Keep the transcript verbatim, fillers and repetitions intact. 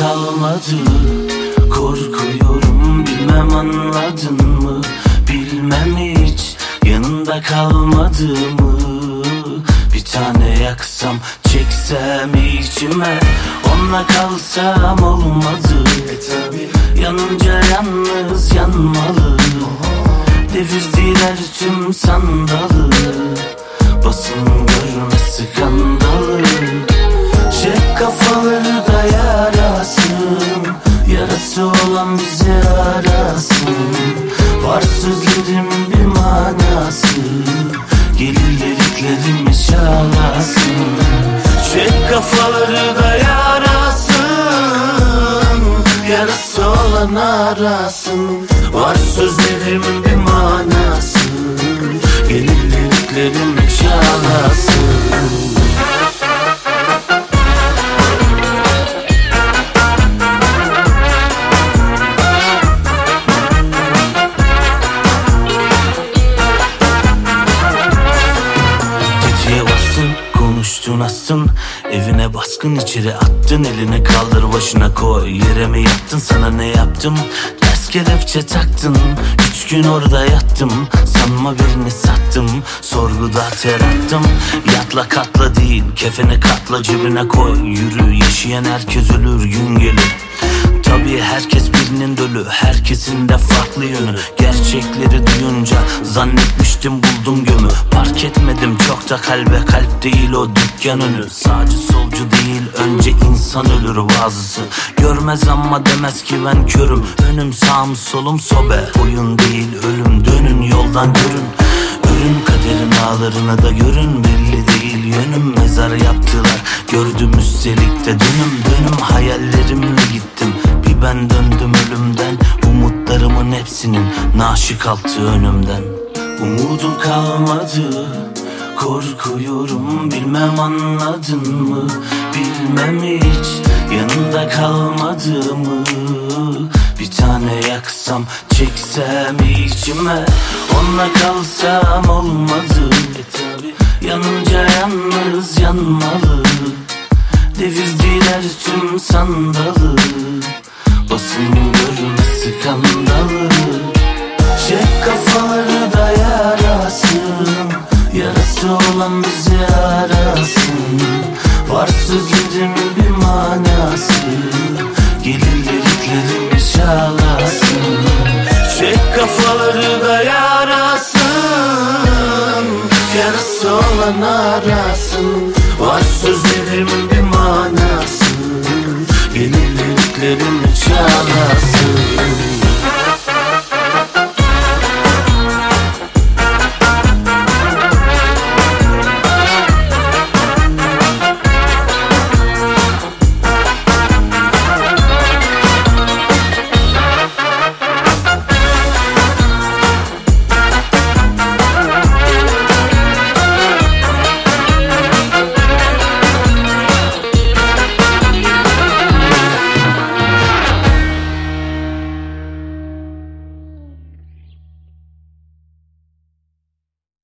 kalmadı. Korkuyorum, bilmem anladın mı? Bilmem hiç yanında kalmadı mı? Bir tane yaksam, çeksem içime, onunla kalsam olmadı. Yanınca yalnız yanmalı. Devirdiler tüm sandalı. Basın görmesi skandalı. Çek kafaları da yarasın. Yarası olan bizi arasın. Var sözlerimin bir manası. Gelir liriklerimi çalasın. Çek kafaları da yarasın. Yarası olan arasın. Var sözlerimin bir manası. Gelir liriklerimi çalasın. Konuştun astın, evine baskın, içeri attın. Elini kaldır başına koy, yere mi yattın? Sana ne yaptım? Ters kelepçe taktın. Üç gün orada yattım. Sanma birini sattım. Sorguda ter attım. Yatla katla değil, kefene katla, cebine koy. Yürü, yaşayan herkes ölür, gün gelir. Tabii herkes birinin dölü, herkesin de farklı yönü. Gerçekleri duyunca zannetmiştim buldum gömü. Fark etmedim çok da kalbe, kalp değil o dükkan önü. Sağcı solcu değil, önce insan ölür bazısı. Görmez ama demez ki ben körüm. Önüm sağım solum sobe, oyun değil ölüm. Dönün yoldan görün. Ölüm kaderin ağlarını da görün. Belli değil yönüm, mezar yaptılar, gördüm üstelik de dönüm. Dönüm hayallerimle gittim, bir ben döndüm ölümden. Umutlarımın hepsinin naaşı kalktı önümden. Umudum kalmadı, korkuyorum, bilmem anladın mı? Bilmem hiç yanında kalmadı mı? Bir tane yaksam, çeksem içime, onunla kalsam olmadı. E tabi yanınca yalnız yanmalı. Devirdiler tüm sandalı. Basın görmesi skandalı. Çek kafaları da yarasın. Yarası olan bizi arasın. Var sözlerimin bir manası. Gelir liriklerimi çalasın. Çek kafaları da yarasın. Yarası olan arasın. Var sözlerimin bir